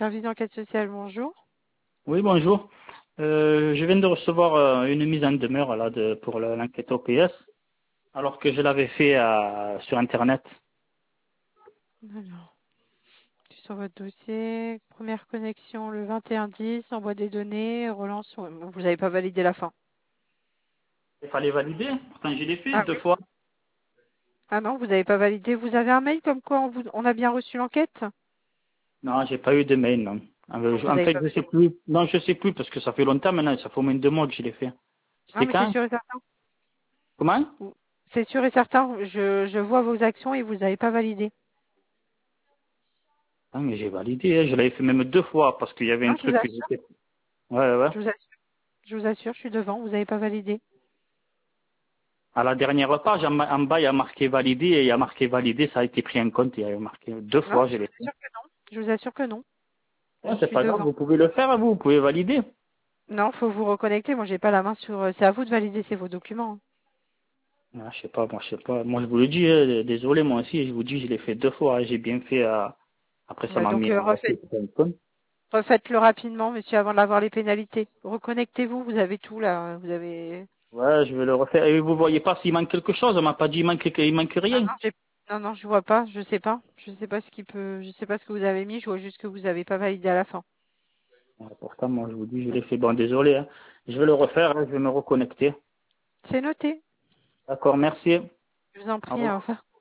service d'enquête sociale, bonjour. Oui, bonjour. Je viens de recevoir une mise en demeure là pour l'enquête OPS, alors que je l'avais fait sur Internet. Alors, je suis sur votre dossier. Première connexion le 21/10, envoi des données, relance. Ouais, bon, vous n'avez pas validé la fin. Il fallait valider. Pourtant, je l'ai fait Ah deux oui. fois. Ah non, vous n'avez pas validé. Vous avez un mail comme quoi on a bien reçu l'enquête? Non, j'ai pas eu de mail, non. Non, vous En n'avez fait, pas je sais validé. plus. Non, je sais plus parce que ça fait longtemps maintenant. Ça fait au moins 2 mois que je l'ai fait. Ah, C'était mais c'est quand? sûr et certain. Comment? C'est sûr et certain. Je vois vos actions et vous n'avez pas validé. Ah, mais j'ai validé. Je l'avais fait même 2 fois parce qu'il y avait un Non, je vous truc que assure. j'étais. Ouais, ouais. Je vous assure. Je vous assure, je suis devant. Vous n'avez pas validé. À la dernière page, en bas, il y a marqué validé et il y a marqué validé. Ça a été pris en compte. Il y a marqué deux Non, fois, je je vous l'ai fait. assure que non. Je vous assure que non. Ouais, Je c'est suis pas grave. devant. Vous pouvez le faire, vous pouvez valider. Non, faut vous reconnecter. Moi, j'ai pas la main sur. C'est à vous de valider, c'est vos documents. Ah, je sais pas, moi, je sais pas. Moi, je vous le dis, désolé, moi aussi, je vous dis, je l'ai fait 2 fois, j'ai bien fait, après, ça Bah, m'a donc, mis à refaites-le rapidement, monsieur, avant d'avoir les pénalités. Reconnectez-vous. Vous avez tout là. Vous avez. Ouais, je vais le refaire. Et vous voyez pas s'il manque quelque chose, on m'a pas dit il manque Non, rien. non, non, non, je vois pas. Je sais pas. Je sais pas ce qui peut. Je sais pas ce que vous avez mis. Je vois juste que vous avez pas validé à la fin. Ouais, pourtant, moi, je vous dis, je l'ai fait. Bon, désolé, hein. Je vais le refaire, hein, je vais me reconnecter. C'est noté. D'accord, merci. Je vous en Au prie. Au revoir. revoir.